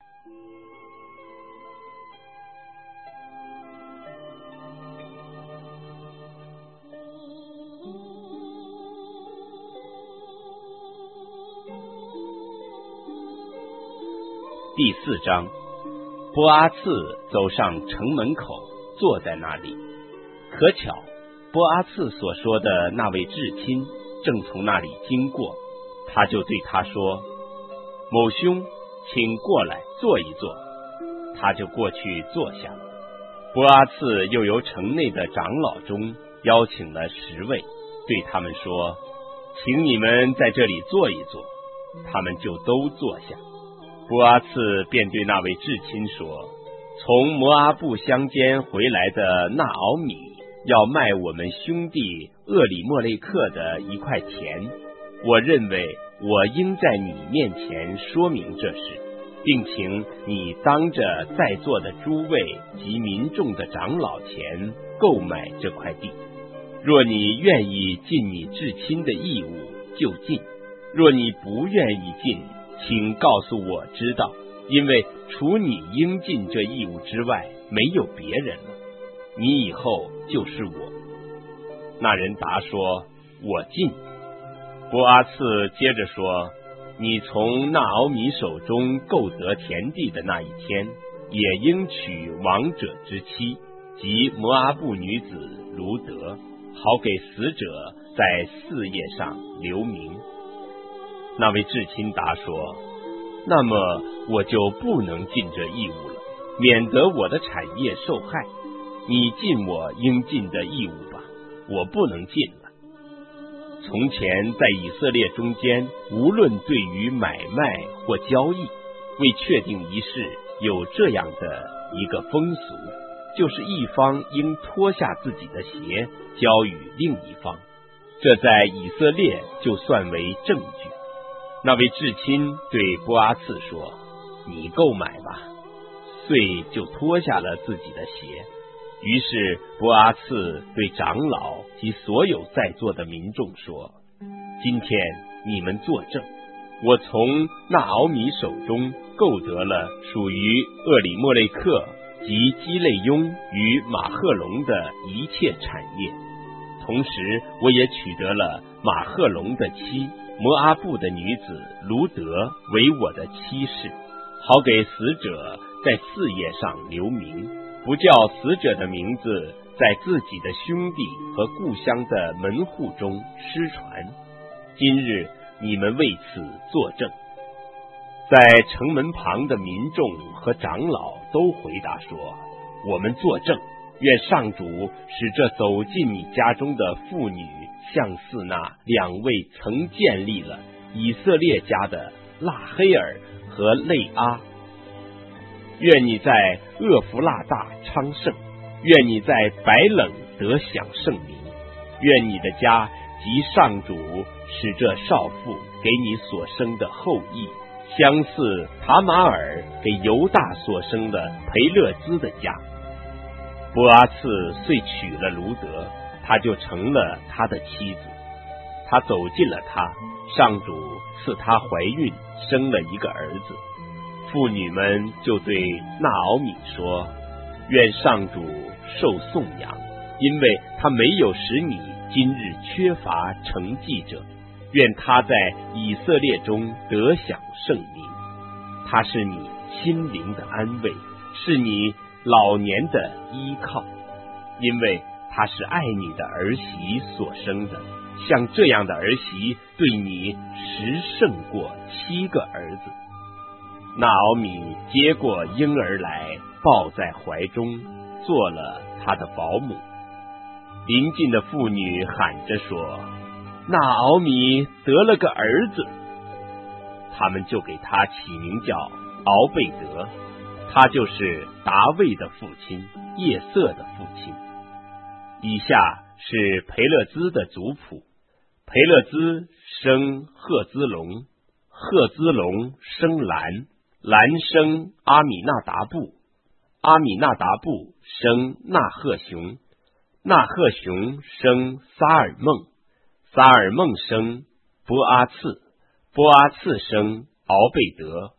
第4章，波阿次走上城门口，坐在那里。可巧，波阿次所说的那位至亲正从那里经过，他就对他说：“某兄，请过来坐一坐。”他就过去坐下了。波阿次又由城内的长老中邀请了10位，对他们说：“请你们在这里坐一坐。”他们就都坐下。波阿次便对那位至亲说：“从摩阿布乡间回来的那敖米要卖我们兄弟厄里莫雷克的一块田，我认为我应在你面前说明这事，并请你当着在座的诸位及民众的长老前购买这块地。若你愿意尽你至亲的义务，就尽；若你不愿意尽，请告诉我知道，因为除你应尽这义务之外，没有别人了。你以后就是我。”那人答说：“我尽。”波阿次接着说：“你从那敖米手中购得田地的那一天，也应娶亡者之妻，即摩阿布女子卢德，好给死者在嗣业上留名。”那位至亲答说：“那么我就不能尽这义务了，免得我的产业受害。你尽我应尽的义务吧，我不能尽了。”从前在以色列中间，无论对于买卖或交易，为确定一事，有这样的一个风俗，就是一方应脱下自己的鞋交与另一方，这在以色列就算为证据。那位至亲对波阿次说：“你购买吧。”遂就脱下了自己的鞋。于是波阿次对长老及所有在座的民众说：“今天你们作证，我从那敖米手中购得了属于厄里莫雷克及基累雍与马赫龙的一切产业，同时我也取得了马赫龙的妻摩阿布的女子卢德为我的妻室，好给死者在嗣业上留名，不叫死者的名字在自己的兄弟和故乡的门户中失传。今日你们为此作证。”在城门旁的民众和长老都回答说：“我们作证，愿上主使这走进你家中的妇女像似那2位曾建立了以色列家的拉黑尔和类阿。愿你在厄弗拉大昌盛，愿你在白冷得享盛名，愿你的家及上主使这少妇给你所生的后裔，相似塔马尔给犹大所生的培勒兹的家。”波阿次遂娶了卢德，他就成了他的妻子。他走近了他，上主赐他怀孕，生了一个儿子。妇女们就对那敖米说：“愿上主受颂扬，因为他没有使你今日缺乏承继者，愿他在以色列中得享盛名。他是你心灵的安慰，是你老年的依靠，因为他是爱你的儿媳所生的，像这样的儿媳对你实胜过7个儿子。”那敖米接过婴儿来，抱在怀中，做了他的保姆。邻近的妇女喊着说：“那敖米得了个儿子。”他们就给他起名叫敖贝德，他就是达卫的父亲，叶瑟的父亲。以下是培勒兹的族谱：培勒兹生赫兹龙，赫兹龙生兰，兰生阿米纳达布，阿米纳达布生纳赫雄，纳赫雄生撒尔梦，撒尔梦生波阿次，波阿次生敖贝德，敖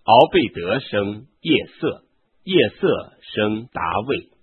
敖贝德生叶瑟，叶瑟生达卫。